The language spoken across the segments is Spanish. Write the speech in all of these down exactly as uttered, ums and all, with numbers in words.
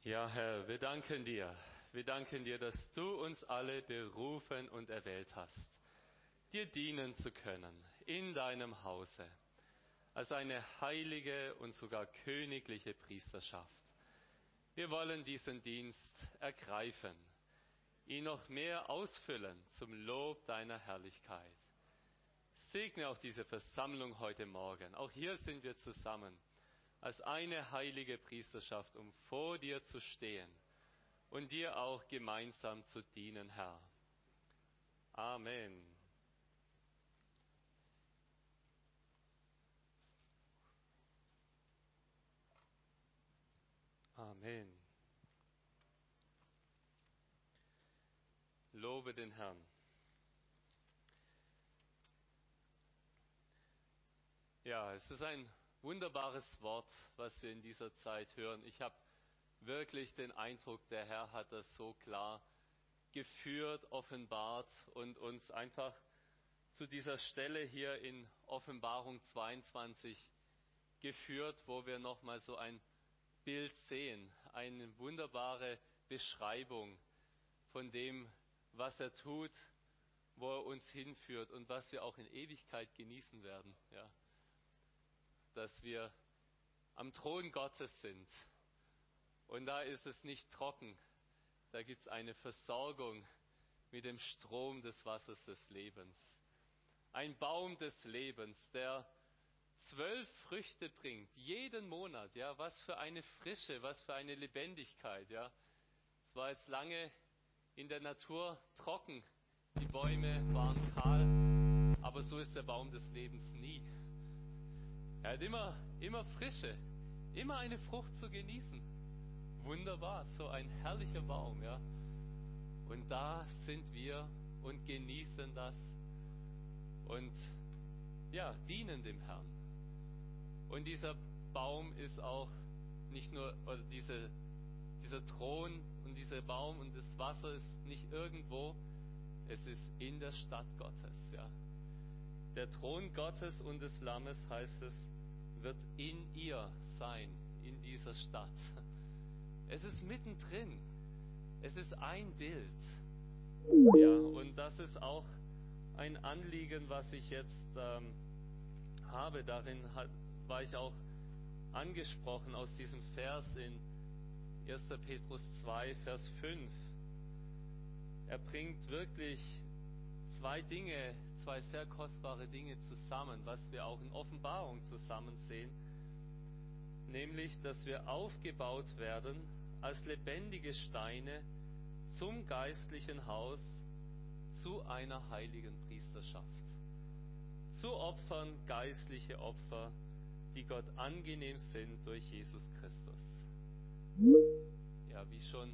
Ja, Herr, wir danken dir. Wir danken dir, dass du uns alle berufen und erwählt hast, dir dienen zu können in deinem Hause, als eine heilige und sogar königliche Priesterschaft. Wir wollen diesen Dienst ergreifen, ihn noch mehr ausfüllen zum Lob deiner Herrlichkeit. Segne auch diese Versammlung heute Morgen. Auch hier sind wir zusammen als eine heilige Priesterschaft, um vor dir zu stehen und dir auch gemeinsam zu dienen, Herr. Amen. Amen. Lobe den Herrn. Ja, es ist ein wunderbares Wort, was wir in dieser Zeit hören. Ich habe wirklich den Eindruck, der Herr hat das so klar geführt, offenbart und uns einfach zu dieser Stelle hier in Offenbarung zweiundzwanzig geführt, wo wir nochmal so ein Bild sehen, eine wunderbare Beschreibung von dem, was er tut, wo er uns hinführt und was wir auch in Ewigkeit genießen werden. Ja. Dass wir am Thron Gottes sind. Und da ist es nicht trocken. Da gibt es eine Versorgung mit dem Strom des Wassers des Lebens. Ein Baum des Lebens, der zwölf Früchte bringt, jeden Monat. Ja, was für eine Frische, was für eine Lebendigkeit. Ja. Es war jetzt lange in der Natur trocken. Die Bäume waren kahl. Aber so ist der Baum des Lebens nie. Er hat immer, immer Frische, immer eine Frucht zu genießen. Wunderbar, so ein herrlicher Baum, ja. Und da sind wir und genießen das und ja, dienen dem Herrn. Und dieser Baum ist auch nicht nur, oder diese, dieser Thron und dieser Baum und das Wasser ist nicht irgendwo, es ist in der Stadt Gottes, ja. Der Thron Gottes und des Lammes, heißt es, wird in ihr sein, in dieser Stadt. Es ist mittendrin. Es ist ein Bild. Ja, und das ist auch ein Anliegen, was ich jetzt ähm, habe. Darin hat, war ich auch angesprochen aus diesem Vers in erster Petrus zwei, Vers fünf. Er bringt wirklich zwei Dinge, zwei sehr kostbare Dinge zusammen, was wir auch in Offenbarung zusammen sehen, nämlich, dass wir aufgebaut werden als lebendige Steine zum geistlichen Haus, zu einer heiligen Priesterschaft, zu Opfern, geistliche Opfer, die Gott angenehm sind durch Jesus Christus. Ja, wie schon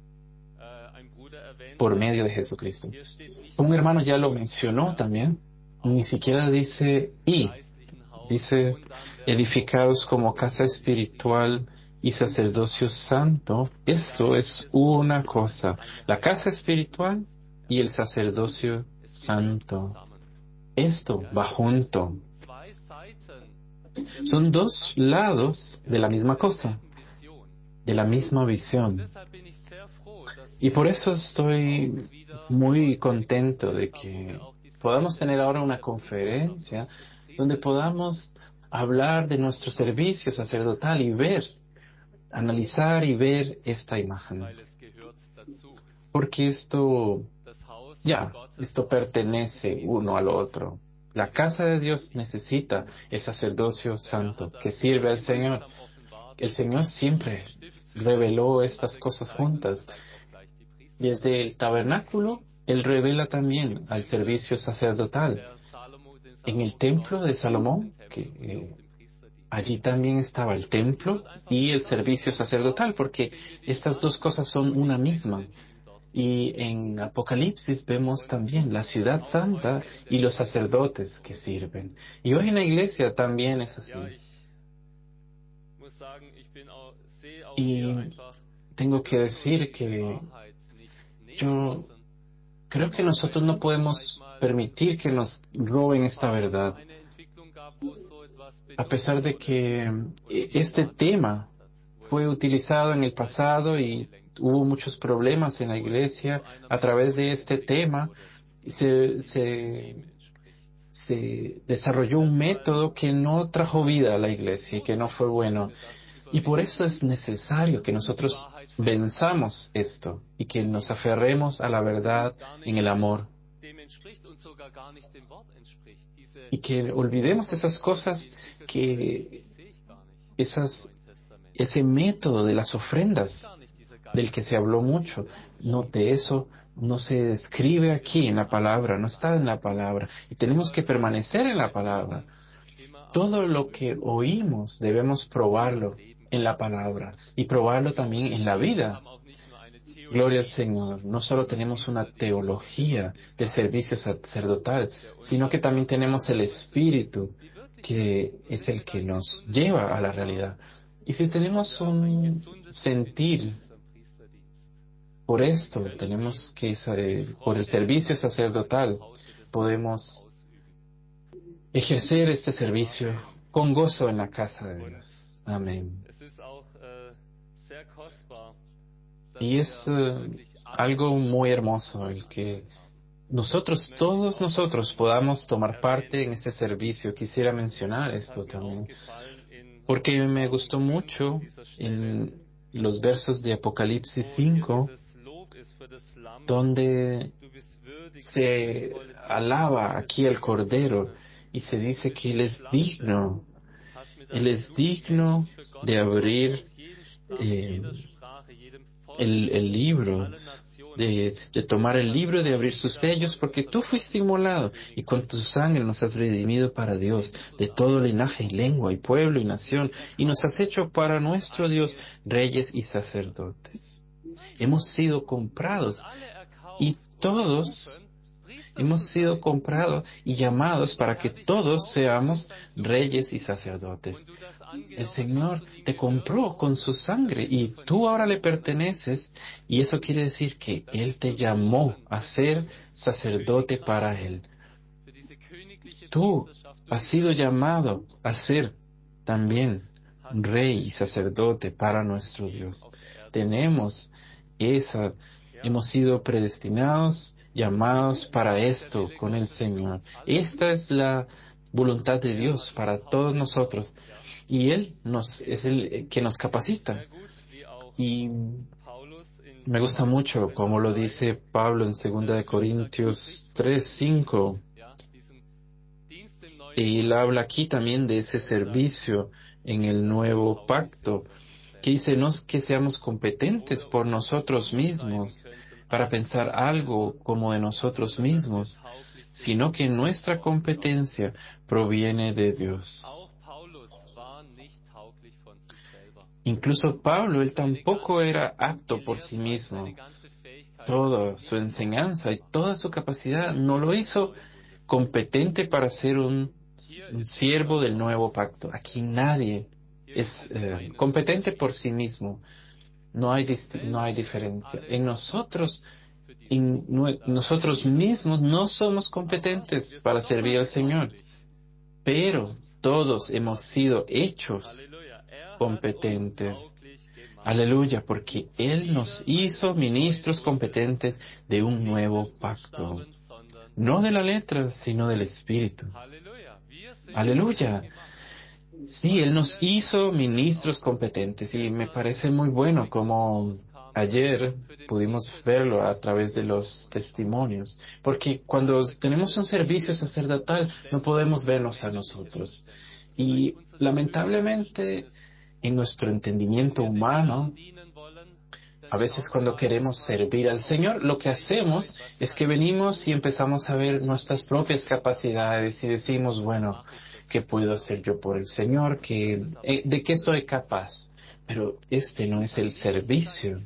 por medio de Jesucristo. Un hermano ya lo mencionó también, ni siquiera dice y, dice edificados como casa espiritual y sacerdocio santo. Esto es una cosa, la casa espiritual y el sacerdocio santo. Esto va junto. Son dos lados de la misma cosa, de la misma visión. Y por eso estoy muy contento de que podamos tener ahora una conferencia donde podamos hablar de nuestro servicio sacerdotal y ver, analizar y ver esta imagen. Porque esto, ya, esto pertenece uno al otro. La casa de Dios necesita el sacerdocio santo que sirve al Señor. El Señor siempre reveló estas cosas juntas. Desde el tabernáculo, Él revela también al servicio sacerdotal. En el templo de Salomón, que eh, allí también estaba el templo y el servicio sacerdotal, porque estas dos cosas son una misma. Y en Apocalipsis vemos también la ciudad santa y los sacerdotes que sirven. Y hoy en la iglesia también es así. Y tengo que decir que yo creo que nosotros no podemos permitir que nos roben esta verdad. A pesar de que este tema fue utilizado en el pasado y hubo muchos problemas en la iglesia a través de este tema. Se, se, se desarrolló un método que no trajo vida a la iglesia y que no fue bueno. Y por eso es necesario que nosotros venzamos esto y que nos aferremos a la verdad en el amor. Y que olvidemos esas cosas, que esas, ese método de las ofrendas del que se habló mucho, no, de eso no se describe aquí en la palabra, no está en la palabra. Y tenemos que permanecer en la palabra. Todo lo que oímos debemos probarlo en la palabra y probarlo también en la vida. Gloria al Señor. No solo tenemos una teología del servicio sacerdotal, sino que también tenemos el Espíritu, que es el que nos lleva a la realidad. Y si tenemos un sentir por esto, tenemos que, saber, por el servicio sacerdotal, podemos ejercer este servicio con gozo en la casa de Dios. Amén. Y es uh, algo muy hermoso el que nosotros, todos nosotros, podamos tomar parte en este servicio. Quisiera mencionar esto también, porque me gustó mucho en los versos de Apocalipsis cinco, donde se alaba aquí al Cordero y se dice que Él es digno, Él es digno de abrir eh, el, el libro, de, de tomar el libro, de abrir sus sellos, porque tú fuiste inmolado y con tu sangre nos has redimido para Dios, de todo linaje y lengua y pueblo y nación, y nos has hecho para nuestro Dios reyes y sacerdotes. Hemos sido comprados y todos hemos sido comprados y llamados para que todos seamos reyes y sacerdotes. El Señor te compró con su sangre y tú ahora le perteneces, y eso quiere decir que Él te llamó a ser sacerdote para Él. Tú has sido llamado a ser también rey y sacerdote para nuestro Dios. Tenemos esa, hemos sido predestinados, llamados para esto con el Señor. Esta es la voluntad de Dios para todos nosotros. Y Él nos, es el que nos capacita. Y me gusta mucho como lo dice Pablo en segunda de Corintios tres, cinco. Y él habla aquí también de ese servicio en el nuevo pacto, que dice no es que seamos competentes por nosotros mismos para pensar algo como de nosotros mismos, sino que nuestra competencia proviene de Dios. Incluso Pablo, él tampoco era apto por sí mismo. Toda su enseñanza y toda su capacidad no lo hizo competente para ser un, un siervo del nuevo pacto. Aquí nadie es eh, competente por sí mismo. No hay, no hay diferencia. En nosotros, en nosotros mismos no somos competentes para servir al Señor, pero todos hemos sido hechos competentes. Aleluya, porque Él nos hizo ministros competentes de un nuevo pacto. No de la letra, sino del Espíritu. Aleluya. Sí, Él nos hizo ministros competentes y me parece muy bueno como ayer pudimos verlo a través de los testimonios, porque cuando tenemos un servicio sacerdotal no podemos vernos a nosotros. Y lamentablemente en nuestro entendimiento humano, a veces cuando queremos servir al Señor, lo que hacemos es que venimos y empezamos a ver nuestras propias capacidades y decimos, bueno, ¿qué puedo hacer yo por el Señor? ¿Qué, eh, ¿De qué soy capaz? Pero este no es el servicio.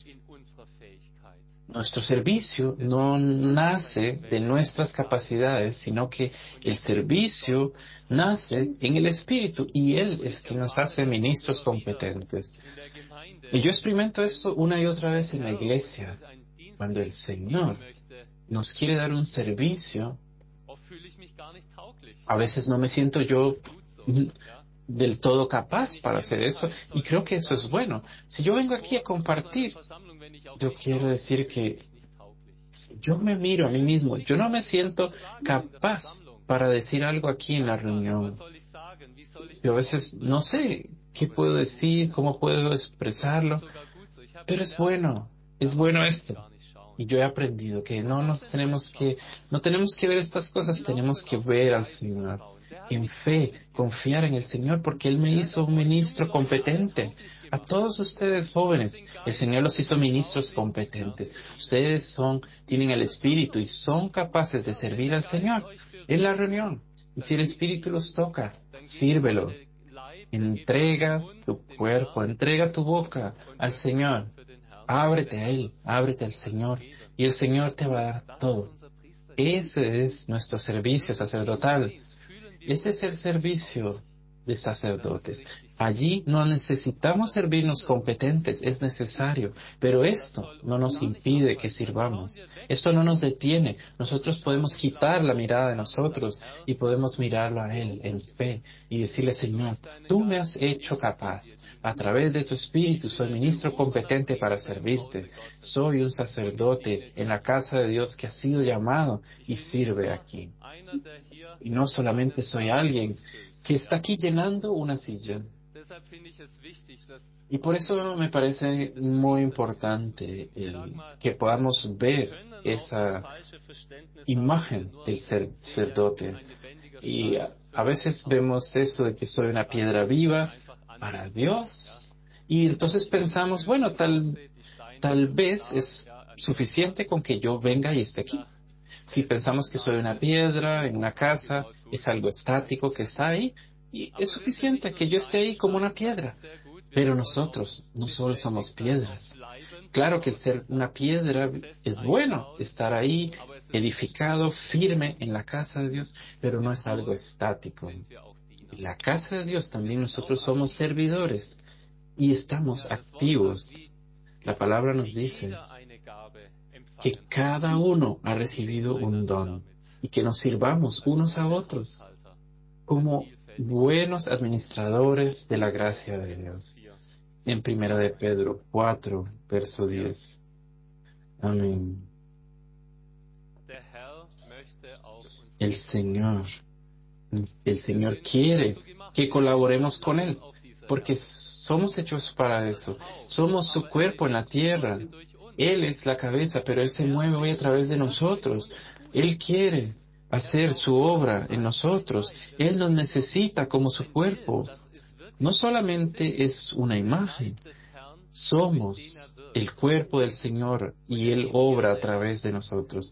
Nuestro servicio no nace de nuestras capacidades, sino que el servicio nace en el Espíritu y Él es quien nos hace ministros competentes. Y yo experimento esto una y otra vez en la iglesia. Cuando el Señor nos quiere dar un servicio, a veces no me siento yo del todo capaz para hacer eso y creo que eso es bueno. Si yo vengo aquí a compartir, yo quiero decir que si yo me miro a mí mismo, yo no me siento capaz para decir algo aquí en la reunión. Yo a veces no sé qué puedo decir, cómo puedo expresarlo, pero es bueno, es bueno esto. Y yo he aprendido que no nos tenemos que, no tenemos que ver estas cosas, tenemos que ver al Señor. En fe, confiar en el Señor, porque Él me hizo un ministro competente. A todos ustedes jóvenes, el Señor los hizo ministros competentes. Ustedes son, tienen el Espíritu y son capaces de servir al Señor en la reunión. Y si el Espíritu los toca, sírvelo. Entrega tu cuerpo, entrega tu boca al Señor. Ábrete a Él, ábrete al Señor y el Señor te va a dar todo. Ese es nuestro servicio sacerdotal. Ese es el servicio de sacerdotes. Allí no necesitamos servirnos competentes, es necesario, pero esto no nos impide que sirvamos. Esto no nos detiene. Nosotros podemos quitar la mirada de nosotros y podemos mirarlo a Él en fe y decirle, Señor, tú me has hecho capaz. A través de tu Espíritu soy ministro competente para servirte. Soy un sacerdote en la casa de Dios que ha sido llamado y sirve aquí. Y no solamente soy alguien que está aquí llenando una silla. Y por eso me parece muy importante el que podamos ver esa imagen del sacerdote. Y a, a veces vemos eso de que soy una piedra viva para Dios. Y entonces pensamos, bueno, tal, tal vez es suficiente con que yo venga y esté aquí. Si pensamos que soy una piedra en una casa, es algo estático que está ahí, y es suficiente que yo esté ahí como una piedra. Pero nosotros no solo somos piedras. Claro que el ser una piedra es bueno, estar ahí edificado, firme en la casa de Dios, pero no es algo estático. En la casa de Dios también nosotros somos servidores y estamos activos. La palabra nos dice que cada uno ha recibido un don y que nos sirvamos unos a otros como buenos administradores de la gracia de Dios. En Primera de Pedro cuatro, verso diez. Amén. El Señor, el Señor quiere que colaboremos con Él, porque somos hechos para eso. Somos su cuerpo en la tierra. Él es la cabeza, pero Él se mueve hoy a través de nosotros. Él quiere hacer su obra en nosotros. Él nos necesita como su cuerpo. No solamente es una imagen, somos el cuerpo del Señor y Él obra a través de nosotros.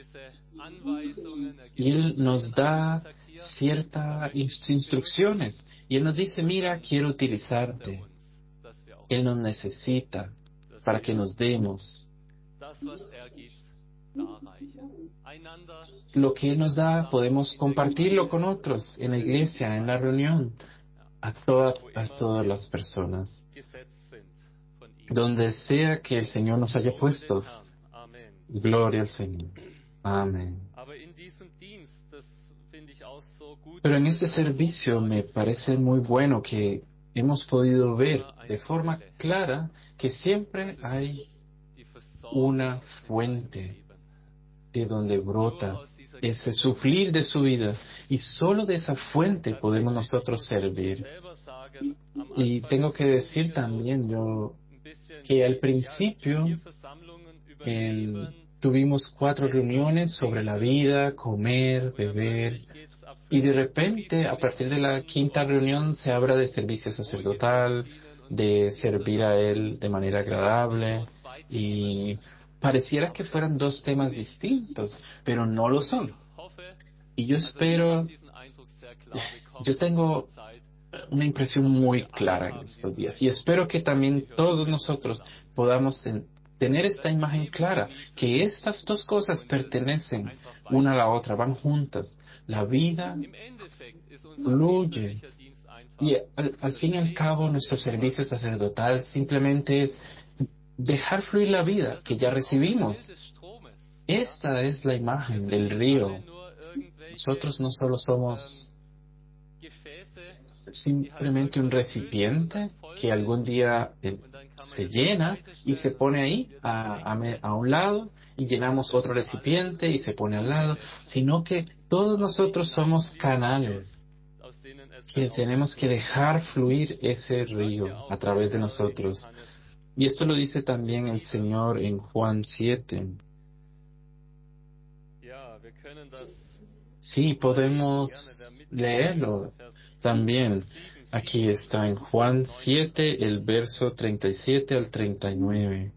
Y Él nos da ciertas instrucciones. Y Él nos dice, mira, quiero utilizarte. Él nos necesita para que nos demos. Lo que Él nos da podemos compartirlo con otros en la iglesia, en la reunión, a, toda, a todas las personas. Donde sea que el Señor nos haya puesto. Gloria al Señor. Amén. Pero en este servicio me parece muy bueno que hemos podido ver de forma clara que siempre hay una fuente de donde brota ese sufrir de su vida y solo de esa fuente podemos nosotros servir. Y tengo que decir también yo que al principio el, tuvimos cuatro reuniones sobre la vida, comer, beber, y de repente a partir de la quinta reunión se habla de servicio sacerdotal, de servir a Él de manera agradable, y pareciera que fueran dos temas distintos, pero no lo son. Y yo espero, yo tengo una impresión muy clara en estos días y espero que también todos nosotros podamos en, tener esta imagen clara, que estas dos cosas pertenecen una a la otra, van juntas. La vida fluye y al, al fin y al cabo nuestro servicio sacerdotal simplemente es dejar fluir la vida que ya recibimos. Esta es la imagen del río. Nosotros no solo somos simplemente un recipiente que algún día eh, se llena y se pone ahí a, a, me- a un lado y llenamos otro recipiente y se pone al lado, sino que todos nosotros somos canales que tenemos que dejar fluir ese río a través de nosotros. Y esto lo dice también el Señor en Juan siete. Sí, podemos leerlo también. Aquí está en Juan siete, el verso treinta y siete al treinta y nueve.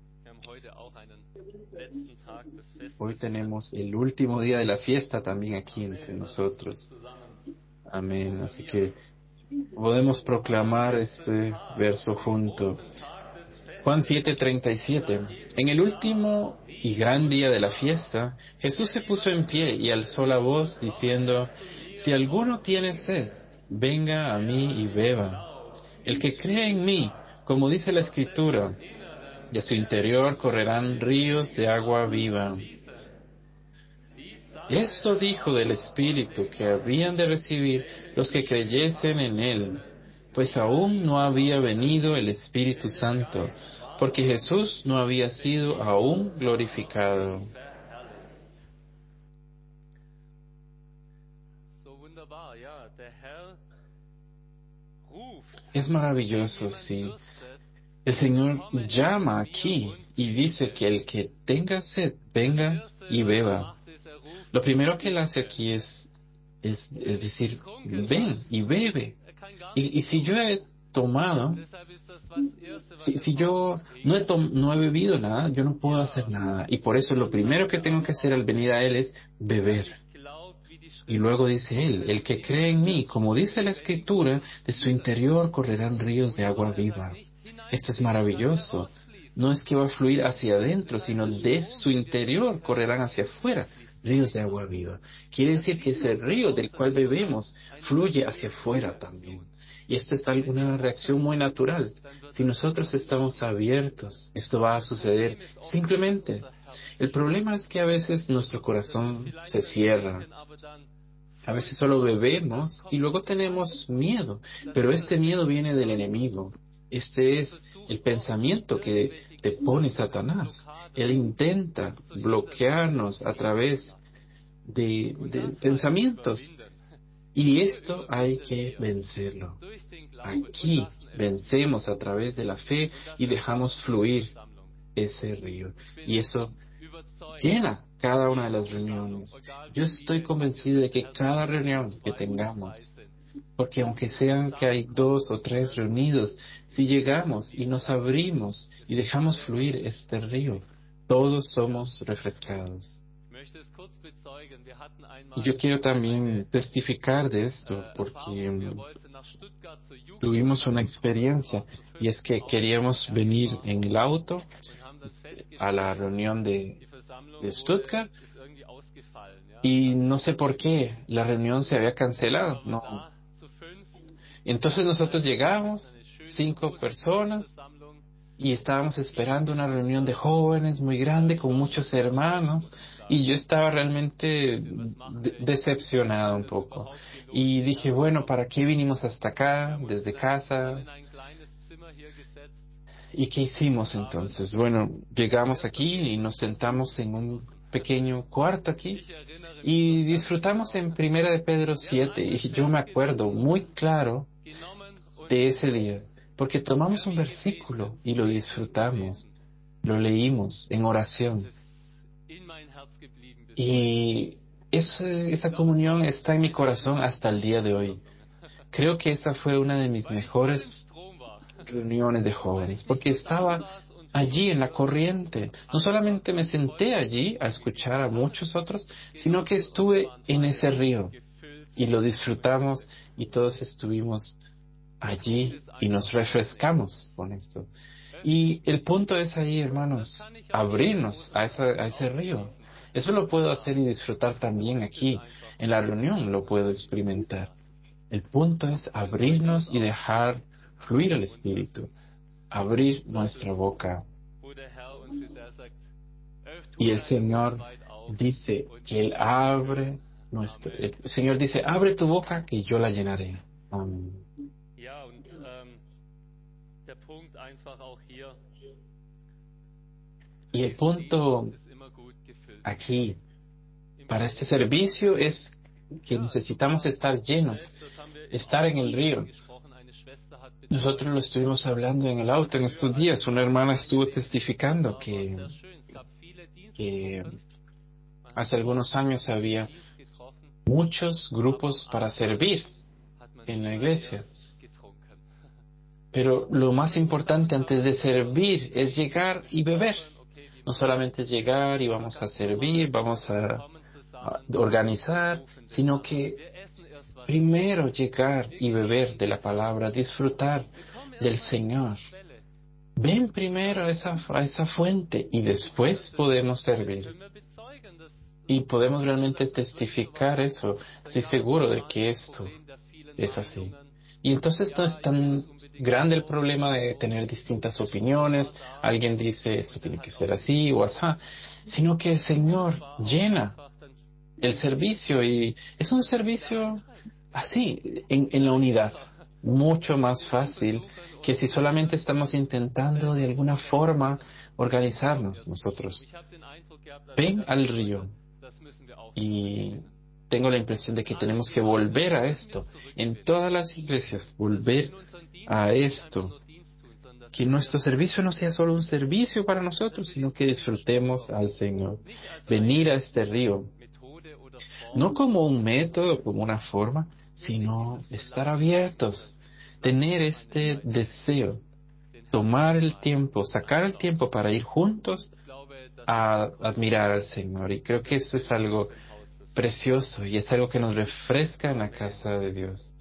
Hoy tenemos el último día de la fiesta también aquí entre nosotros. Amén. Así que podemos proclamar este verso junto. Juan siete treinta y siete. En el último y gran día de la fiesta, Jesús se puso en pie y alzó la voz diciendo, si alguno tiene sed, venga a mí y beba. El que cree en mí, como dice la Escritura, de su interior correrán ríos de agua viva. Esto dijo del Espíritu que habían de recibir los que creyesen en Él, pues aún no había venido el Espíritu Santo, porque Jesús no había sido aún glorificado. Es maravilloso, sí. El Señor llama aquí y dice que el que tenga sed, venga y beba. Lo primero que Él hace aquí es, es, es decir, ven y bebe. Y, y si yo he tomado, si, si yo no he, tom- no he bebido nada, yo no puedo hacer nada. Y por eso lo primero que tengo que hacer al venir a Él es beber. Y luego dice Él, el que cree en mí, como dice la Escritura, de su interior correrán ríos de agua viva. Esto es maravilloso. No es que va a fluir hacia adentro, sino de su interior correrán hacia afuera ríos de agua viva. Quiere decir que ese río del cual bebemos fluye hacia afuera también. Y esto es una reacción muy natural. Si nosotros estamos abiertos, esto va a suceder simplemente. El problema es que a veces nuestro corazón se cierra. A veces solo bebemos y luego tenemos miedo, pero este miedo viene del enemigo. Este es el pensamiento que te pone Satanás. Él intenta bloquearnos a través de, de pensamientos y esto hay que vencerlo. Aquí vencemos a través de la fe y dejamos fluir ese río. Y eso llena cada una de las reuniones. Yo estoy convencido de que cada reunión que tengamos, porque aunque sean que hay dos o tres reunidos, si llegamos y nos abrimos y dejamos fluir este río, todos somos refrescados. Y yo quiero también testificar de esto, porque mm, tuvimos una experiencia, y es que queríamos venir en el auto a la reunión de, de Stuttgart, y no sé por qué, la reunión se había cancelado, no. Entonces nosotros llegamos, cinco personas, y estábamos esperando una reunión de jóvenes muy grande con muchos hermanos, y yo estaba realmente de- decepcionado un poco. Y dije, bueno, ¿para qué vinimos hasta acá, desde casa? ¿Y qué hicimos entonces? Bueno, llegamos aquí y nos sentamos en un pequeño cuarto aquí y disfrutamos en Primera de Pedro siete, y yo me acuerdo muy claro de ese día, porque tomamos un versículo y lo disfrutamos, lo leímos en oración. Y ese- esa comunión está en mi corazón hasta el día de hoy. Creo que esa fue una de mis mejores reuniones de jóvenes, porque estaba allí en la corriente. No solamente me senté allí a escuchar a muchos otros, sino que estuve en ese río y lo disfrutamos y todos estuvimos allí y nos refrescamos con esto. Y el punto es ahí, hermanos, abrirnos a, esa- a ese río. Eso lo puedo hacer y disfrutar también aquí. En la reunión lo puedo experimentar. El punto es abrirnos y dejar fluir el Espíritu, abrir nuestra boca. Y el Señor dice que Él abre nuestra, el Señor dice, abre tu boca que yo la llenaré. Amén. Y el punto aquí para este servicio es que necesitamos estar llenos, estar en el río. Nosotros lo estuvimos hablando en el auto en estos días. Una hermana estuvo testificando que, que hace algunos años había muchos grupos para servir en la iglesia. Pero lo más importante antes de servir es llegar y beber. No solamente llegar y vamos a servir, vamos a, a organizar, sino que primero llegar y beber de la palabra, disfrutar del Señor. Ven primero a esa, a esa fuente y después podemos servir. Y podemos realmente testificar eso. Estoy seguro de que esto es así. Y entonces no es tan grande el problema de tener distintas opiniones. Alguien dice, esto tiene que ser así o así, sino que el Señor llena el servicio y es un servicio así, en, en la unidad. Mucho más fácil que si solamente estamos intentando de alguna forma organizarnos nosotros. Ven al río. Y tengo la impresión de que tenemos que volver a esto. En todas las iglesias, volver a esto. Que nuestro servicio no sea solo un servicio para nosotros, sino que disfrutemos al Señor. Venir a este río. No como un método, como una forma, sino estar abiertos. Tener este deseo. Tomar el tiempo, sacar el tiempo para ir juntos a admirar al Señor. Y creo que eso es algo precioso y es algo que nos refresca en la casa de Dios.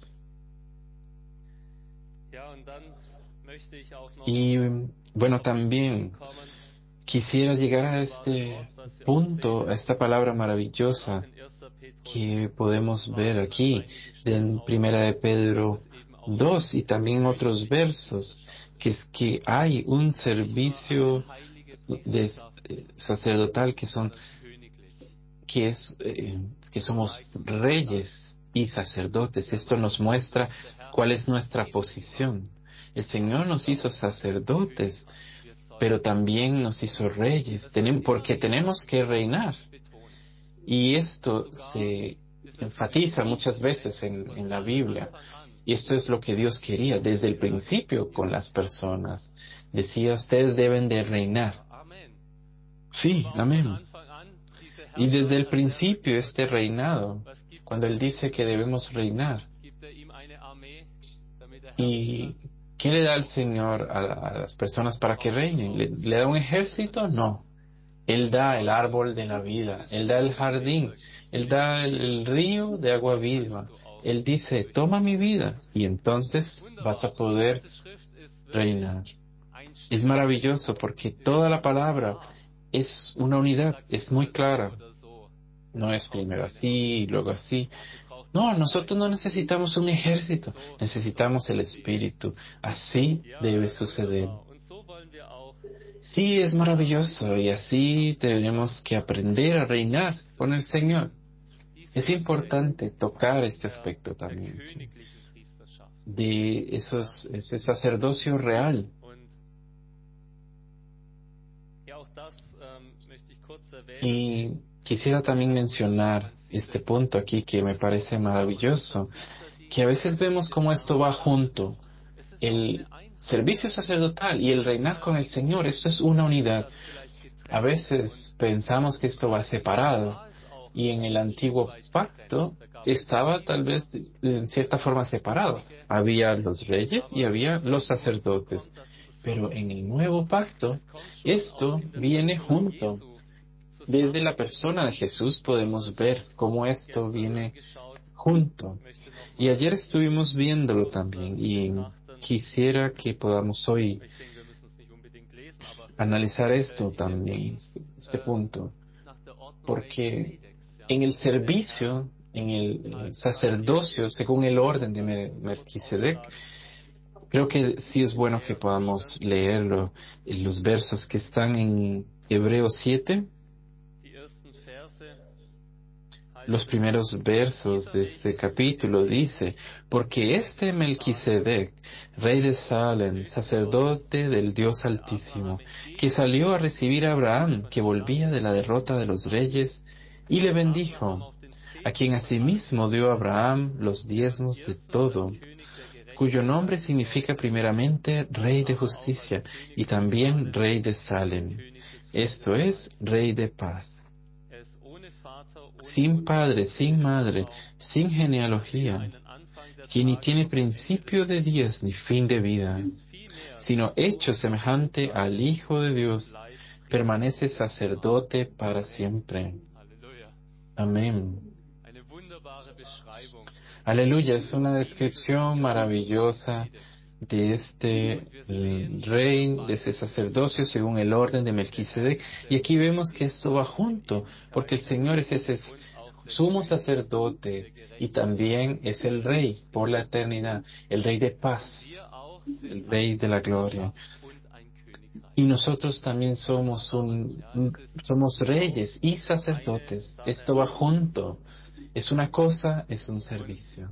Y bueno, también quisiera llegar a este punto, a esta palabra maravillosa que podemos ver aquí en Primera de Pedro dos y también en otros versos, que es que hay un servicio de, eh, sacerdotal que son que es eh, que somos reyes y sacerdotes. Esto nos muestra cuál es nuestra posición. El Señor nos hizo sacerdotes, pero también nos hizo reyes, Tenem- porque tenemos que reinar. Y esto se enfatiza muchas veces en, en la Biblia. Y esto es lo que Dios quería desde el principio con las personas. Decía, ustedes deben de reinar. Sí, amén. Y desde el principio este reinado, cuando Él dice que debemos reinar. ¿Y qué le da el Señor a, a las personas para que reinen? ¿Le, le da un ejército? No. Él da el árbol de la vida, Él da el jardín, Él da el, el río de agua viva. Él dice, toma mi vida y entonces vas a poder reinar. Es maravilloso porque toda la palabra es una unidad, es muy clara. No es primero así y luego así. No, nosotros no necesitamos un ejército, necesitamos el Espíritu. Así debe suceder. Sí, es maravilloso y así tenemos que aprender a reinar con el Señor. Es importante tocar este aspecto también de esos, ese sacerdocio real. Y quisiera también mencionar este punto aquí que me parece maravilloso, que a veces vemos cómo esto va junto. El servicio sacerdotal y el reinar con el Señor, esto es una unidad. A veces pensamos que esto va separado y en el antiguo pacto estaba tal vez en cierta forma separado. Había los reyes y había los sacerdotes. Pero en el nuevo pacto esto viene junto. Desde la persona de Jesús podemos ver cómo esto viene junto. Y ayer estuvimos viéndolo también y quisiera que podamos hoy analizar esto también, este punto, porque en el servicio, en el sacerdocio, según el orden de Melquisedec, creo que sí es bueno que podamos leerlo, en los versos que están en Hebreos siete. los primeros versos de este capítulo dice, porque este Melquisedec, rey de Salem, sacerdote del Dios Altísimo, que salió a recibir a Abraham, que volvía de la derrota de los reyes, y le bendijo, a quien asimismo dio a Abraham los diezmos de todo, cuyo nombre significa primeramente Rey de Justicia y también Rey de Salem, esto es, Rey de Paz. Sin padre, sin madre, sin genealogía, que ni tiene principio de días ni fin de vida, sino hecho semejante al Hijo de Dios, permanece sacerdote para siempre. Amén. Aleluya, es una descripción maravillosa de este mm, rey, de ese sacerdocio según el orden de Melquisedec. Y aquí vemos que esto va junto, porque el Señor es ese sumo sacerdote y también es el rey por la eternidad, el rey de paz, el rey de la gloria. Y nosotros también somos un, un- somos reyes y sacerdotes. Esto va junto. Es una cosa, es un servicio.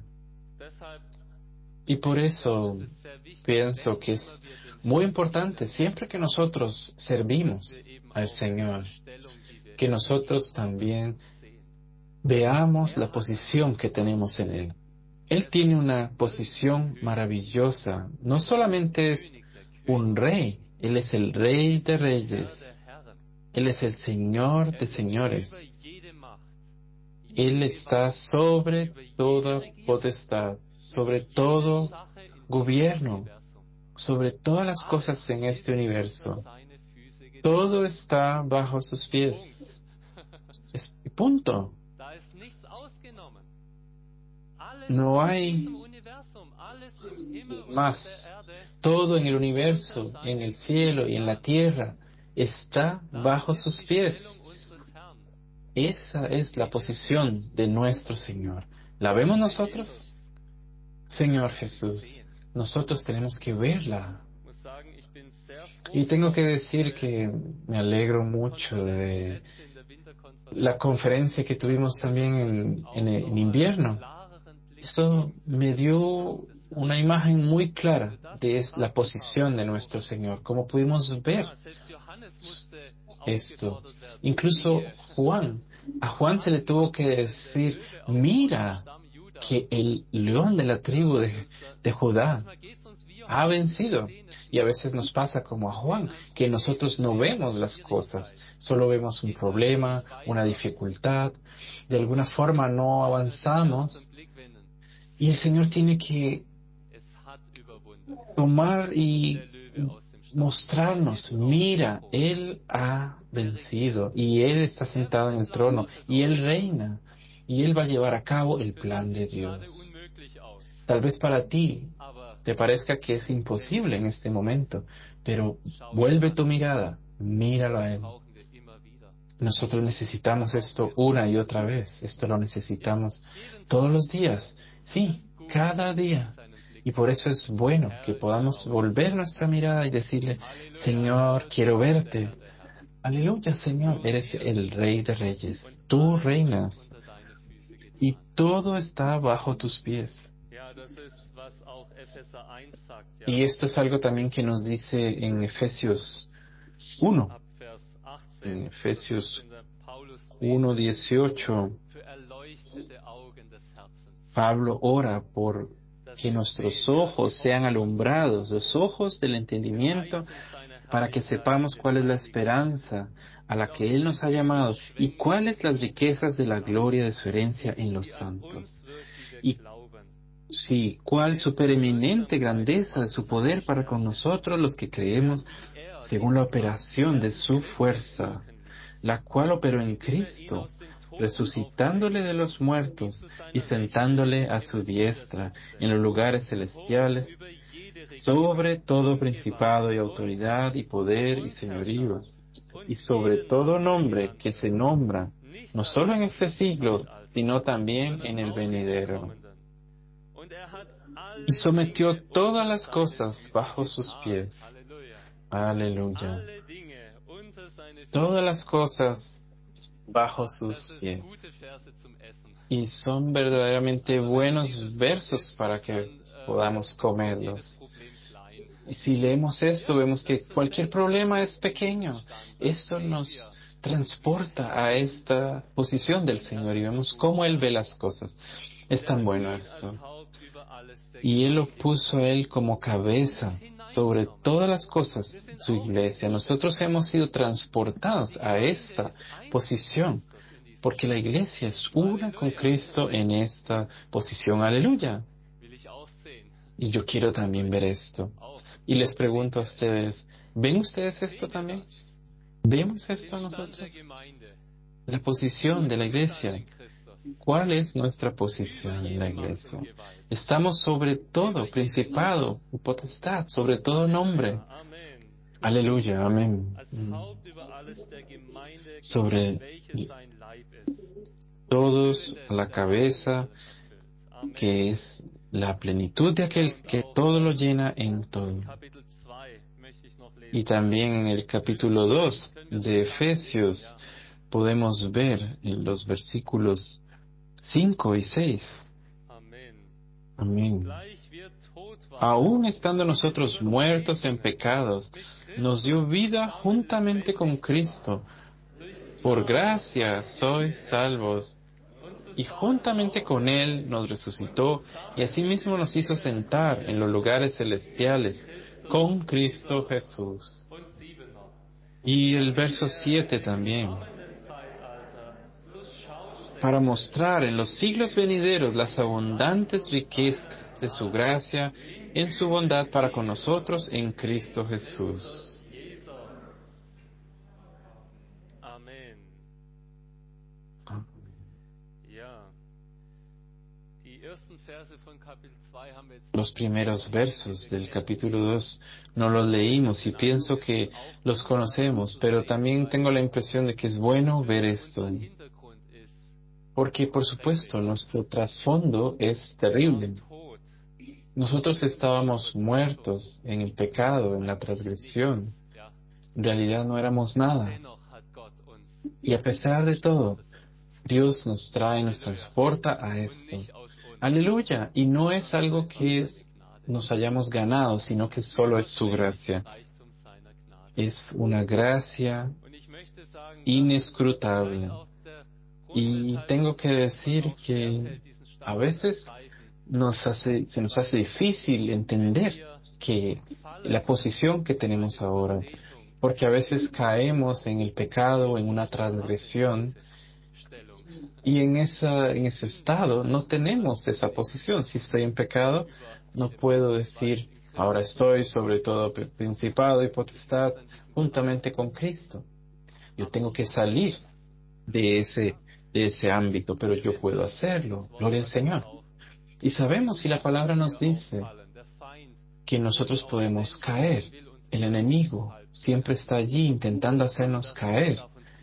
Y por eso pienso que es muy importante, siempre que nosotros servimos al Señor, que nosotros también veamos la posición que tenemos en Él. Él tiene una posición maravillosa. No solamente es un rey, Él es el Rey de Reyes. Él es el Señor de señores. Él está sobre toda potestad, sobre todo gobierno, sobre todas las cosas en este universo. Todo está bajo sus pies. Es punto. No hay más. Todo en el universo, en el cielo y en la tierra, está bajo sus pies. Esa es la posición de nuestro Señor. ¿La vemos nosotros? Señor Jesús, nosotros tenemos que verla. Y tengo que decir que me alegro mucho de la conferencia que tuvimos también en, en, en invierno. Eso me dio una imagen muy clara de es- la posición de nuestro Señor, cómo pudimos ver esto. Incluso Juan, a Juan se le tuvo que decir, mira que el león de la tribu de, de Judá ha vencido. Y a veces nos pasa como a Juan, que nosotros no vemos las cosas, solo vemos un problema, una dificultad, de alguna forma no avanzamos y el Señor tiene que tomar y mostrarnos, mira, Él ha vencido y Él está sentado en el trono y Él reina y Él va a llevar a cabo el plan de Dios. Tal vez para ti te parezca que es imposible en este momento, pero vuelve tu mirada, míralo a Él. Nosotros necesitamos esto una y otra vez, esto lo necesitamos todos los días, sí, cada día. Y por eso es bueno que podamos volver nuestra mirada y decirle, Señor, quiero verte. Aleluya, Señor, eres el Rey de Reyes, tú reinas y todo está bajo tus pies. Y esto es algo también que nos dice en Efesios uno. En Efesios uno dieciocho, Pablo ora por que nuestros ojos sean alumbrados, los ojos del entendimiento, para que sepamos cuál es la esperanza a la que Él nos ha llamado y cuáles las riquezas de la gloria de su herencia en los santos. Y sí, cuál supereminente grandeza de su poder para con nosotros los que creemos, según la operación de su fuerza, la cual operó en Cristo, resucitándole de los muertos y sentándole a su diestra en los lugares celestiales, sobre todo principado y autoridad y poder y señorío, y sobre todo nombre que se nombra, no solo en este siglo, sino también en el venidero. Y sometió todas las cosas bajo sus pies. Aleluya. Todas las cosas bajo sus pies. Y son verdaderamente buenos versos para que podamos comerlos. Y si leemos esto, vemos que cualquier problema es pequeño. Esto nos transporta a esta posición del Señor y vemos cómo Él ve las cosas. Es tan bueno esto. Y Él lo puso a Él como cabeza sobre todas las cosas, su iglesia. Nosotros hemos sido transportados a esta posición, porque la iglesia es una con Cristo en esta posición. Aleluya. Y yo quiero también ver esto. Y les pregunto a ustedes, ¿ven ustedes esto también? ¿Vemos esto nosotros? La posición de la iglesia. ¿Cuál es nuestra posición en la iglesia? Estamos sobre todo principado y potestad, sobre todo nombre. Aleluya, amén. Sobre todos a la cabeza, que es la plenitud de aquel que todo lo llena en todo. Y también en el capítulo dos de Efesios podemos ver en los versículos cinco y seis. Amén. Aún estando nosotros muertos en pecados, nos dio vida juntamente con Cristo. Por gracia sois salvos. Y juntamente con Él nos resucitó y asimismo nos hizo sentar en los lugares celestiales con Cristo Jesús. Y el verso siete también. Para mostrar en los siglos venideros las abundantes riquezas de su gracia en su bondad para con nosotros en Cristo Jesús. Los primeros versos del capítulo dos no los leímos y pienso que los conocemos, pero también tengo la impresión de que es bueno ver esto. Porque, por supuesto, nuestro trasfondo es terrible. Nosotros estábamos muertos en el pecado, en la transgresión. En realidad no éramos nada. Y a pesar de todo, Dios nos trae, nos transporta a esto. Aleluya. Y no es algo que es, nos hayamos ganado, sino que solo es su gracia. Es una gracia inescrutable. Y tengo que decir que a veces nos hace, se nos hace difícil entender que la posición que tenemos ahora, porque a veces caemos en el pecado, en una transgresión, y en esa, en ese estado no tenemos esa posición. Si estoy en pecado, no puedo decir, ahora estoy sobre todo principado y potestad juntamente con Cristo. Yo tengo que salir de ese, de ese ámbito, pero yo puedo hacerlo. Gloria al Señor. Y sabemos, si la palabra nos dice que nosotros podemos caer, el enemigo siempre está allí intentando hacernos caer,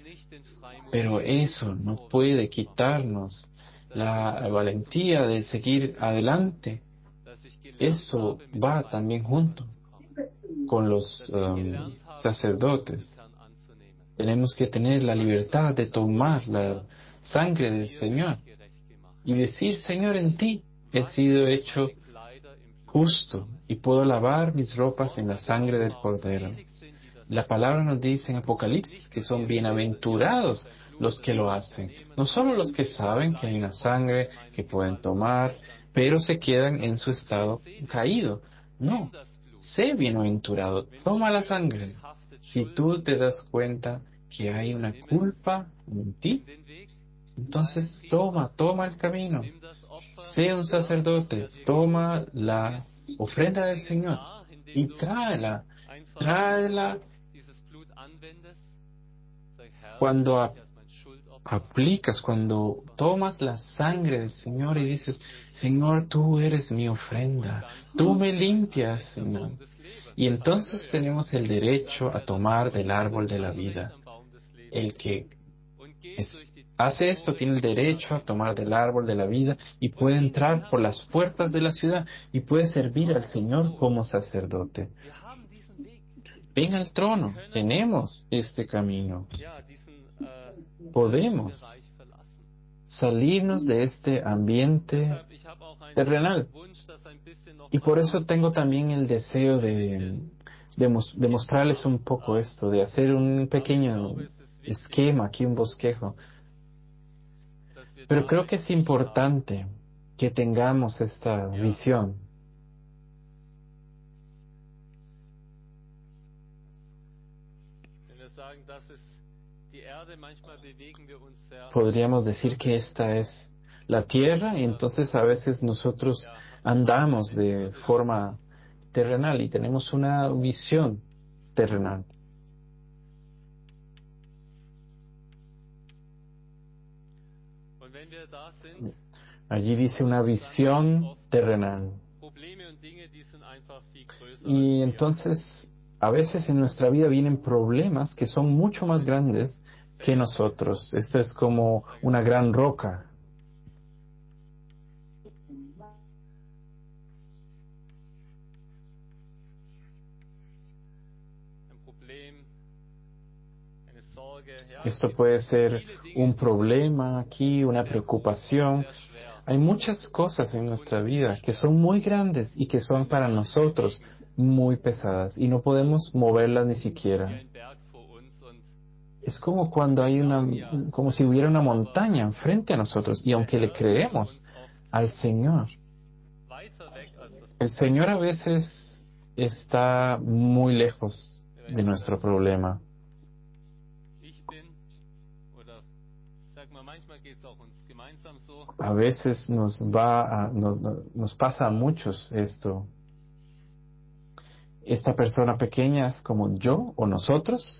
pero eso no puede quitarnos la valentía de seguir adelante. Eso va también junto con los um, sacerdotes. Tenemos que tener la libertad de tomar la sangre del Señor y decir, Señor, en ti he sido hecho justo y puedo lavar mis ropas en la sangre del Cordero. La palabra nos dice en Apocalipsis que son bienaventurados los que lo hacen. No solo los que saben que hay una sangre que pueden tomar, pero se quedan en su estado caído. No, sé bienaventurado, toma la sangre. Si tú te das cuenta que hay una culpa en ti, entonces toma, toma el camino. Sé un sacerdote, toma la ofrenda del Señor y tráela, tráela. Cuando a- aplicas, cuando tomas la sangre del Señor y dices, Señor, tú eres mi ofrenda, tú me limpias, Señor. Y entonces tenemos el derecho a tomar del árbol de la vida. El que es- hace esto tiene el derecho a tomar del árbol de la vida y puede entrar por las puertas de la ciudad y puede servir al Señor como sacerdote. Ven al trono, tenemos este camino. podemos salirnos de este ambiente terrenal. Y por eso tengo también el deseo de, de, mos- de mostrarles un poco esto, de hacer un pequeño esquema aquí, un bosquejo. Pero creo que es importante que tengamos esta visión. Podríamos decir que esta es la tierra y entonces a veces nosotros andamos de forma terrenal y tenemos una visión terrenal. Allí dice una visión terrenal. Y entonces a veces en nuestra vida vienen problemas que son mucho más grandes que nosotros. Esta es como una gran roca. Esto puede ser un problema aquí, una preocupación. Hay muchas cosas en nuestra vida que son muy grandes y que son para nosotros muy pesadas y no podemos moverlas ni siquiera. Es como cuando hay una, como si hubiera una montaña enfrente a nosotros y aunque le creemos al Señor, el Señor a veces está muy lejos de nuestro problema. A veces nos va a, nos, nos pasa a muchos esto. Esta persona pequeña es como yo o nosotros.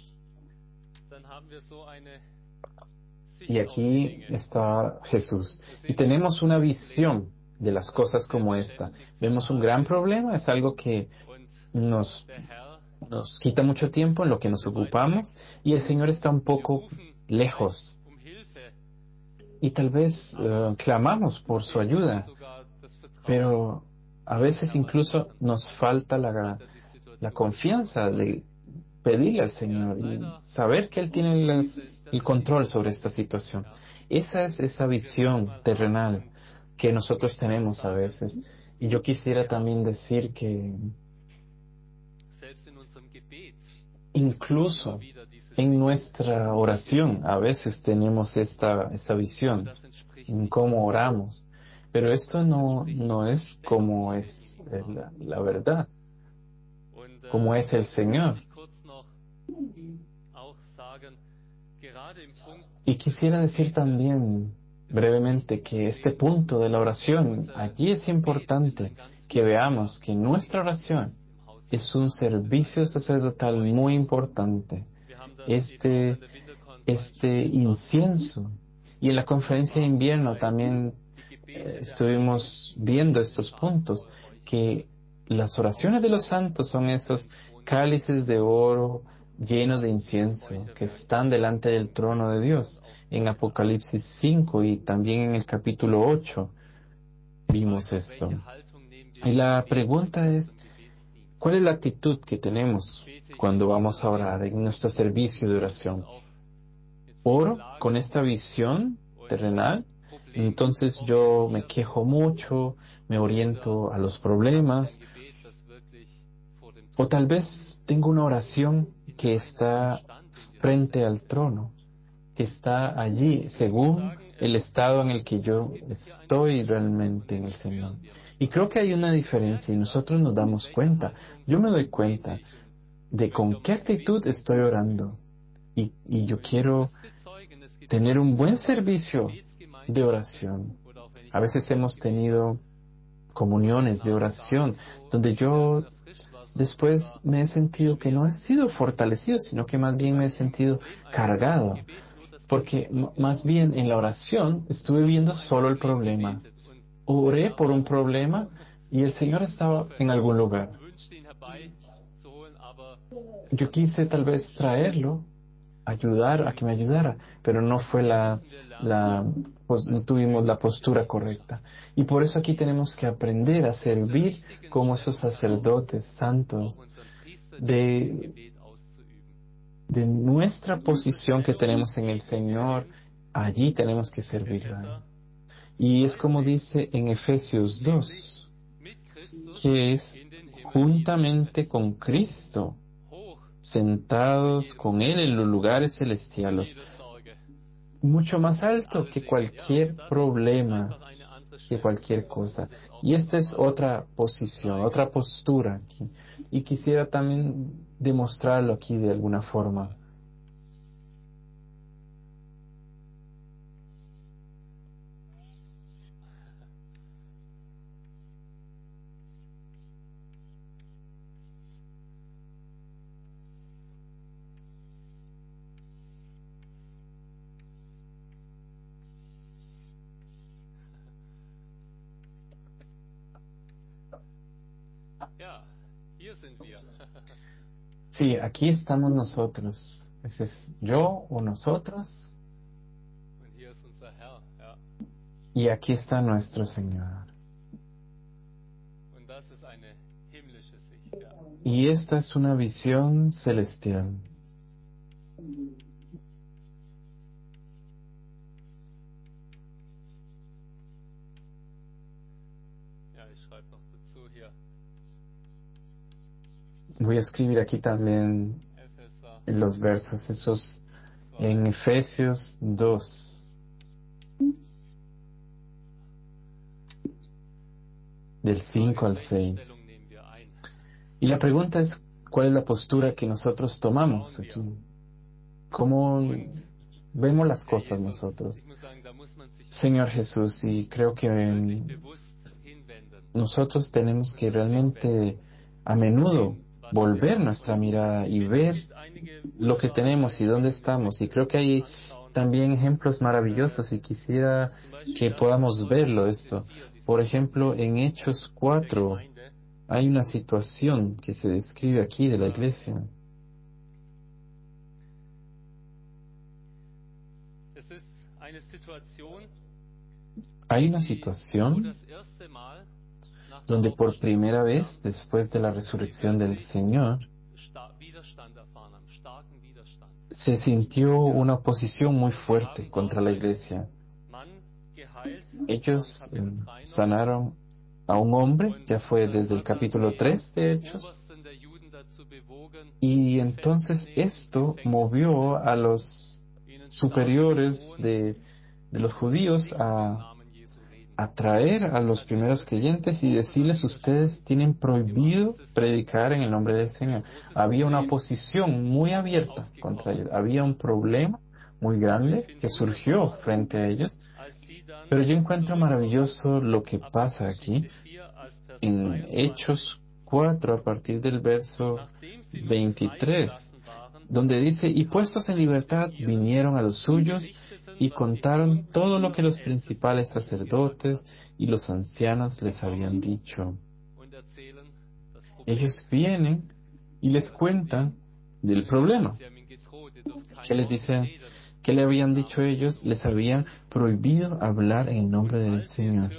Y aquí está Jesús. Y tenemos una visión de las cosas como esta. Vemos un gran problema, es algo que nos, nos quita mucho tiempo en lo que nos ocupamos y el Señor está un poco lejos. Y tal vez uh, clamamos por su ayuda, pero a veces incluso nos falta la, la confianza de pedirle al Señor y saber que Él tiene las, el control sobre esta situación. Esa es esa visión terrenal que nosotros tenemos a veces. Y yo quisiera también decir que incluso en nuestra oración a veces tenemos esta, esta visión en cómo oramos, pero esto no, no es como es la, la verdad, como es el Señor. Y quisiera decir también brevemente que este punto de la oración, allí es importante que veamos que nuestra oración es un servicio sacerdotal muy importante. Este, este incienso. Y en la conferencia de invierno también eh, estuvimos viendo estos puntos, que las oraciones de los santos son esos cálices de oro llenos de incienso que están delante del trono de Dios. En Apocalipsis cinco y también en el capítulo ocho vimos esto. Y la pregunta es, ¿cuál es la actitud que tenemos cuando vamos a orar en nuestro servicio de oración? ¿Oro con esta visión terrenal? Entonces yo me quejo mucho, me oriento a los problemas. O tal vez tengo una oración que está frente al trono, que está allí según el estado en el que yo estoy realmente en el Señor. Y creo que hay una diferencia y nosotros nos damos cuenta. Yo me doy cuenta de con qué actitud estoy orando. Y, y yo quiero tener un buen servicio de oración. A veces hemos tenido comuniones de oración donde yo después me he sentido que no he sido fortalecido, sino que más bien me he sentido cargado, porque m- más bien en la oración estuve viendo solo el problema. Oré por un problema y el Señor estaba en algún lugar. Yo quise tal vez traerlo, ayudar a que me ayudara, pero no fue la, la, pues no tuvimos la postura correcta. Y por eso aquí tenemos que aprender a servir como esos sacerdotes santos, de de nuestra posición que tenemos en el Señor, allí tenemos que servirlo a Él. Y es como dice en Efesios dos, que es juntamente con Cristo, sentados con Él en los lugares celestiales, mucho más alto que cualquier problema, que cualquier cosa. Y esta es otra posición, otra postura aquí. Y quisiera también demostrarlo aquí de alguna forma. Sí, aquí estamos nosotros. Ese es yo o nosotros. Y aquí está nuestro Señor. Y esta es una visión celestial. Voy a escribir aquí también en los versos, esos en Efesios dos. Del cinco al seis. Y la pregunta es, ¿cuál es la postura que nosotros tomamos aquí? ¿Cómo vemos las cosas nosotros? Señor Jesús, y creo que nosotros tenemos que realmente a menudo volver nuestra mirada y ver lo que tenemos y dónde estamos. Y creo que hay también ejemplos maravillosos y quisiera que podamos verlo esto. Por ejemplo, en Hechos cuatro hay una situación que se describe aquí de la iglesia. Hay una situación donde por primera vez, después de la resurrección del Señor, se sintió una oposición muy fuerte contra la iglesia. Ellos eh, sanaron a un hombre, ya fue desde el capítulo tres de Hechos, y entonces esto movió a los superiores de, de los judíos a atraer a los primeros creyentes y decirles: ustedes tienen prohibido predicar en el nombre del Señor. Había una oposición muy abierta contra ellos, había un problema muy grande que surgió frente a ellos, pero yo encuentro maravilloso lo que pasa aquí en Hechos cuatro a partir del verso veintitrés, donde dice: y puestos en libertad vinieron a los suyos y contaron todo lo que los principales sacerdotes y los ancianos les habían dicho. Ellos vienen y les cuentan del problema. ¿Qué les dicen? ¿Qué le habían dicho ellos? Les habían prohibido hablar en el nombre del Señor.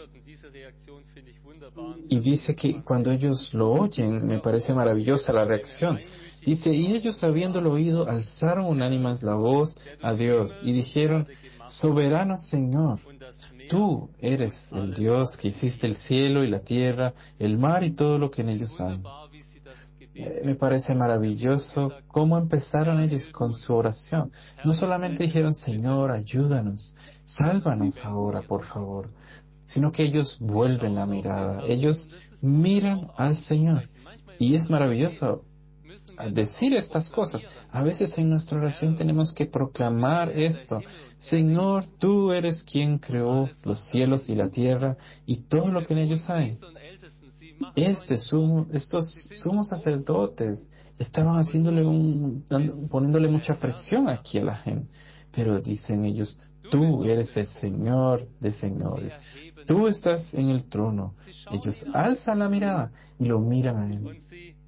Y dice que cuando ellos lo oyen, me parece maravillosa la reacción. Dice: y ellos, habiéndolo oído, alzaron unánimes la voz a Dios y dijeron: soberano Señor, tú eres el Dios que hiciste el cielo y la tierra, el mar y todo lo que en ellos hay. Eh, me parece maravilloso cómo empezaron ellos con su oración. No solamente dijeron: Señor, ayúdanos, sálvanos ahora, por favor, sino que ellos vuelven la mirada, ellos miran al Señor. Y es maravilloso decir estas cosas. A veces en nuestra oración tenemos que proclamar esto: Señor, tú eres quien creó los cielos y la tierra y todo lo que en ellos hay. Este sumo, estos sumos sacerdotes estaban haciéndole un, dando- poniéndole mucha presión aquí a la gente, pero dicen ellos: tú eres el Señor de señores, tú estás en el trono. Ellos alzan la mirada y lo miran a Él.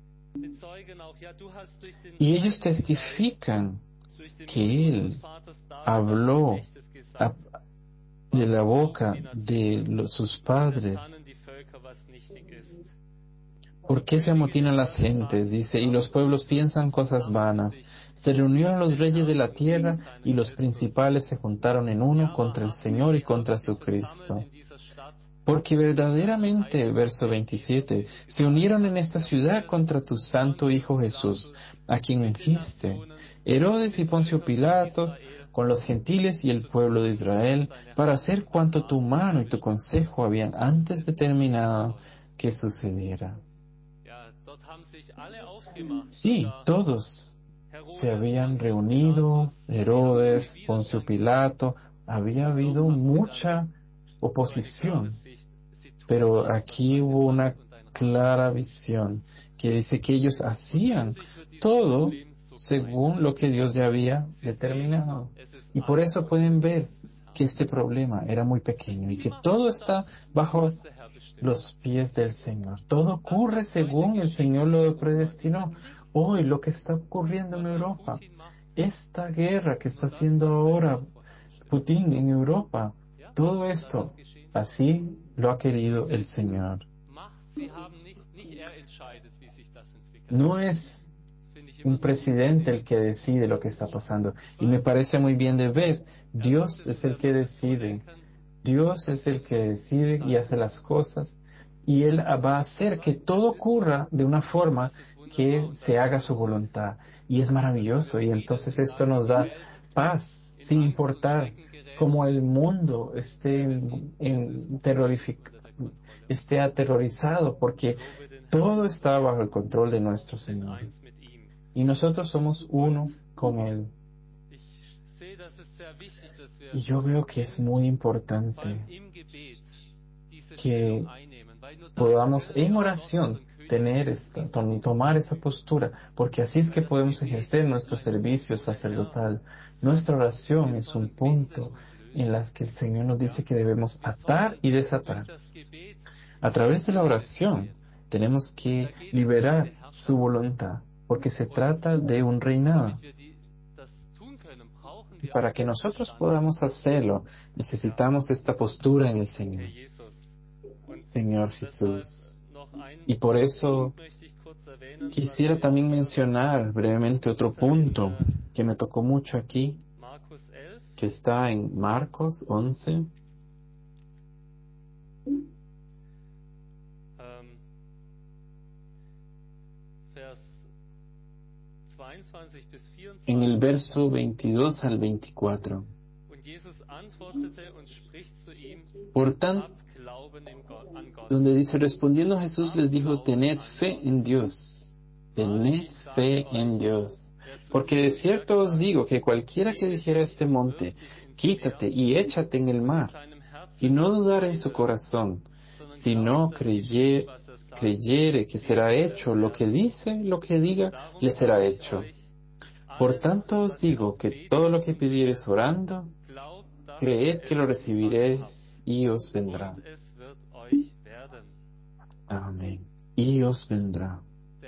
Y ellos testifican que Él habló a- de la boca de los- sus padres ¿Por qué se amotinan las gentes? Dice, y los pueblos piensan cosas vanas. Se reunieron los reyes de la tierra y los principales se juntaron en uno contra el Señor y contra su Cristo. Porque verdaderamente, verso veintisiete, se unieron en esta ciudad contra tu santo Hijo Jesús, a quien ungiste, Herodes y Poncio Pilatos, con los gentiles y el pueblo de Israel, para hacer cuanto tu mano y tu consejo habían antes determinado que sucediera. Sí, todos se habían reunido, Herodes, Poncio Pilato, había habido mucha oposición, pero aquí hubo una clara visión que dice que ellos hacían todo según lo que Dios ya había determinado. Y por eso pueden ver que este problema era muy pequeño y que todo está bajo los pies del Señor. Todo ocurre según el Señor lo predestinó. Hoy lo que está ocurriendo en Europa, esta guerra que está haciendo ahora Putin en Europa, todo esto, así lo ha querido el Señor. No es un presidente el que decide lo que está pasando. Y me parece muy bien de ver, Dios es el que decide. Dios es el que decide y hace las cosas. Y Él va a hacer que todo ocurra de una forma que se haga su voluntad. Y es maravilloso. Y entonces esto nos da paz, sin importar cómo el mundo esté, en, en terrorific- esté aterrorizado, porque todo está bajo el control de nuestro Señor. Y nosotros somos uno con Él. Y yo veo que es muy importante que podamos en oración tener esta, tom- tomar esa postura, porque así es que podemos ejercer nuestro servicio sacerdotal. Nuestra oración es un punto en las que el Señor nos dice que debemos atar y desatar. A través de la oración tenemos que liberar su voluntad, porque se trata de un reinado. Y para que nosotros podamos hacerlo, necesitamos esta postura en el Señor. Señor Jesús. Y por eso quisiera también mencionar brevemente otro punto que me tocó mucho aquí, que está en Marcos once. En el verso veintidós al veinticuatro. Por tanto, donde dice, respondiendo Jesús les dijo, tened fe en Dios, tened fe en Dios. Porque de cierto os digo que cualquiera que dijera a este monte, quítate y échate en el mar, y no dudar en su corazón, sino creye, creyere que será hecho lo que dice, lo que diga, le será hecho. Por tanto os digo que todo lo que pidiereis orando, creed que lo recibiréis y os vendrá. Amén. Y os vendrá.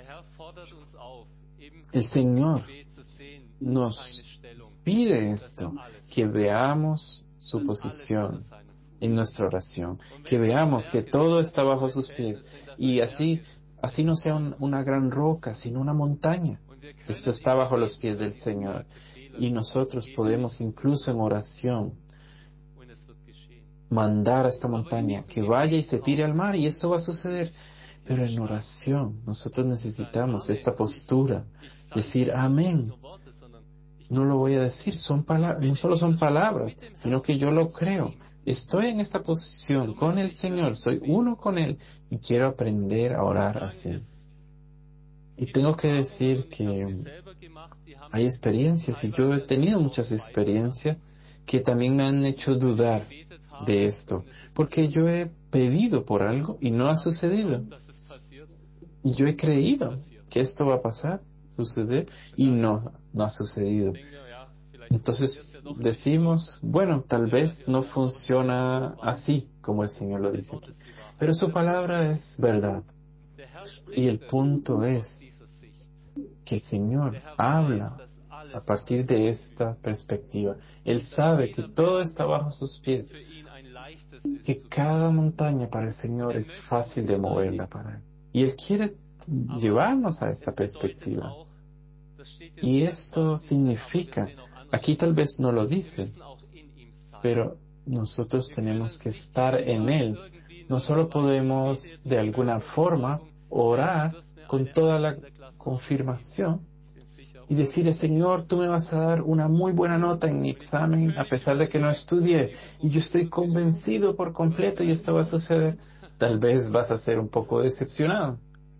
El Señor nos pide esto, que veamos su posición en nuestra oración, que veamos que todo está bajo sus pies y así, así no sea un, una gran roca, sino una montaña. Esto está bajo los pies del Señor y nosotros podemos incluso en oración mandar a esta montaña que vaya y se tire al mar y eso va a suceder. Pero en oración nosotros necesitamos esta postura, decir amén. No lo voy a decir, son palabras, no solo son palabras, sino que yo lo creo. Estoy en esta posición con el Señor, soy uno con Él y quiero aprender a orar así. Y tengo que decir que hay experiencias y yo he tenido muchas experiencias que también me han hecho dudar de esto, porque yo he pedido por algo y no ha sucedido. Y yo he creído que esto va a pasar, suceder, y no, no ha sucedido. Entonces decimos, bueno, tal vez no funciona así como el Señor lo dice aquí, pero su palabra es verdad. Y el punto es que el Señor habla a partir de esta perspectiva. Él sabe que todo está bajo sus pies, que cada montaña para el Señor es fácil de moverla para Él. Y Él quiere llevarnos a esta perspectiva. Y esto significa, aquí tal vez no lo dice, pero nosotros tenemos que estar en Él. No solo podemos de alguna forma orar con toda la confirmación y decirle, Señor, tú me vas a dar una muy buena nota en mi examen a pesar de que no estudié y yo estoy convencido por completo y esto va a suceder. Tal vez vas a ser un poco decepcionado.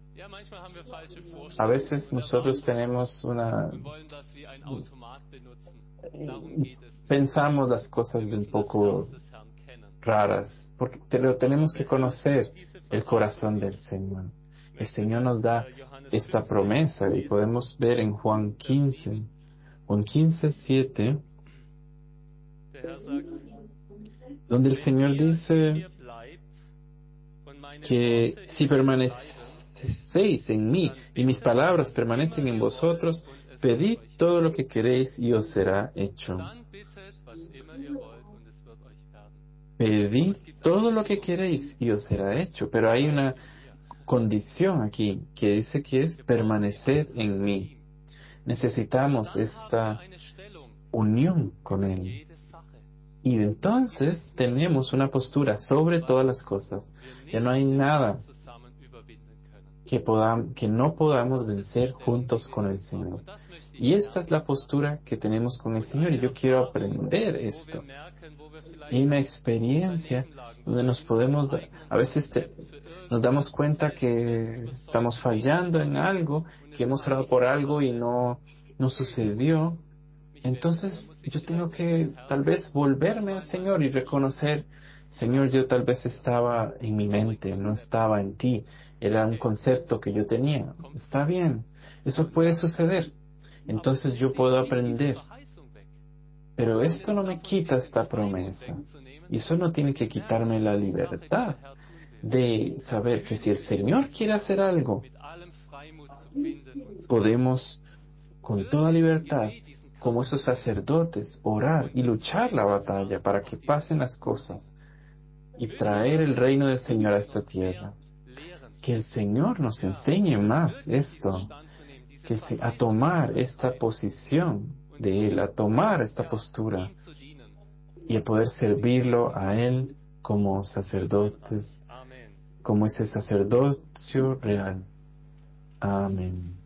A veces nosotros tenemos una... pensamos las cosas de un poco raras, porque pero tenemos que conocer el corazón del Señor. El Señor nos da esta promesa y podemos ver en Juan quince, Juan quince, siete, donde el Señor dice que si permanecéis en mí y mis palabras permanecen en vosotros, pedid todo lo que queréis y os será hecho. Pedid todo lo que queréis y os será hecho. Pero hay una condición aquí que dice que es permanecer en mí. Necesitamos esta unión con Él. Y entonces tenemos una postura sobre todas las cosas. Ya no hay nada que, podam- que no podamos vencer juntos con el Señor. Y esta es la postura que tenemos con el Señor y yo quiero aprender esto. Y una experiencia donde nos podemos, a veces te- nos damos cuenta que estamos fallando en algo, que hemos orado por algo y no, no sucedió. Entonces yo tengo que tal vez volverme al Señor y reconocer, Señor, yo tal vez estaba en mi mente, no estaba en ti, era un concepto que yo tenía. Está bien, eso puede suceder. Entonces yo puedo aprender. Pero esto no me quita esta promesa. Y eso no tiene que quitarme la libertad de saber que si el Señor quiere hacer algo, podemos con toda libertad, como esos sacerdotes, orar y luchar la batalla para que pasen las cosas y traer el reino del Señor a esta tierra. Que el Señor nos enseñe más esto, que se- a tomar esta posición de Él, a tomar esta postura y a poder servirlo a Él como sacerdotes, como ese sacerdocio real. Amén.